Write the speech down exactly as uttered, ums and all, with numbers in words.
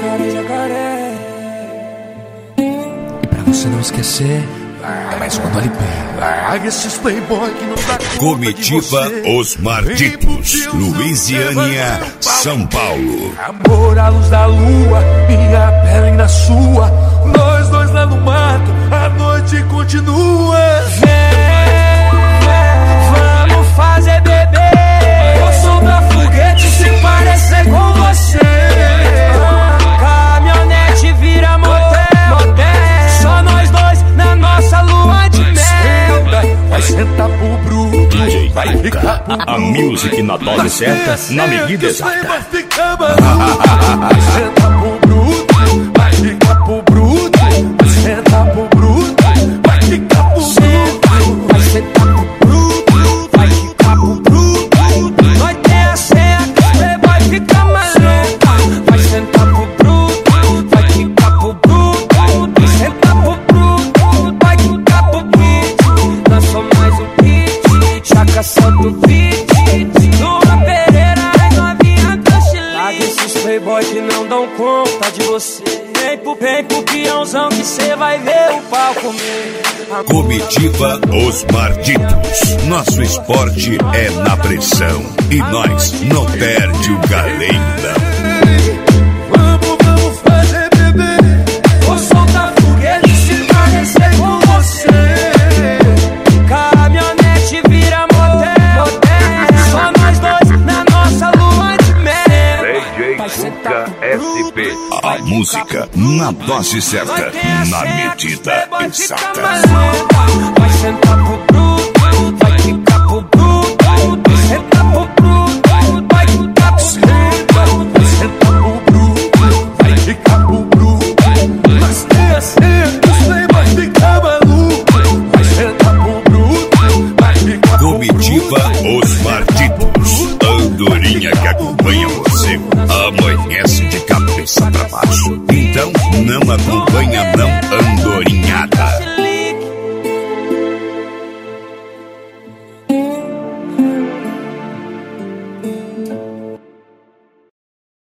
jacaré, jacaré. E pra você não esquecer, é mais uma do L P. Larga esses playboy que não dá conta Comitiva de você. Os Malditos, Luisiânia, São Paulo. Amor à luz da lua, minha pele na sua. Nós dois lá no mato, a noite continua. Vamos fazer bebê. Eu sou da foguete se parecer com você. Caminhonete vira motel. Só nós dois na nossa lua de mel. Vai sentar pro bruto, vai ficar pro bruto. A music na dose certa, na medida exata. Vai ficar maluco. Vai sentar pro bruto, vai ficar pro bruto. Vai sentar pro bruto, vai ficar pro bruto. Vai sentar pro bruto, vai ficar pro bruto. Nós tem a senha que os playboy fica maluco. Vai sentar pro bruto, vai ficar pro bruto. Vai sentar pro bruto, vai ficar pro bruto. Nós somos mais um hit, já caçando beat. Lua Pereira, as novinha do Chile. Larga esses playboy que não dão conta de você. Vem pro, vem pro peãozão que cê vai ver o pau comer. Comitiva Os Malditos. Nosso esporte é na pressão e nós não perde o galém, não. Vamos, vamos fazer bebê. Vou soltar foguete se parecer com você. Caminhonete vira motel. Só nós dois na nossa lua de mel. D J Cuca S P. A música na dose certa, na medida exata. Vai sentar pro